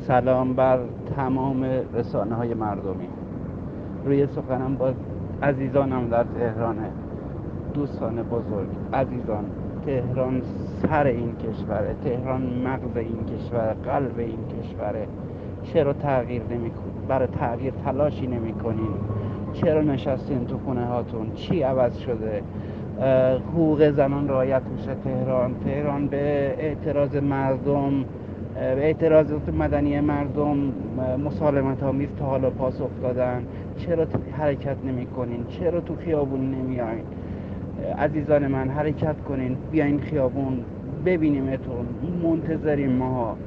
سلام بر تمام رسانه‌های مردمی. روی سخنم با عزیزانم در تهرانه. دوستان بزرگ، عزیزان، تهران سر این کشوره، تهران مغز این کشوره، قلب این کشوره. چرا تغییر نمی‌کنید؟ برای تغییر تلاشی نمی‌کنین؟ چرا نشستین تو خونه هاتون؟ چی عوض شده؟ حقوق زنان رعایت میشه تهران به اعتراض مردم، به اعتراضات مدنی مردم مسالمت آمیز تا حالا پاسخ دادن. چرا حرکت نمی کنین؟ چرا تو خیابون نمیاین؟ عزیزان من، حرکت کنین، بیاین خیابون، ببینیمتون، منتظریم ماها.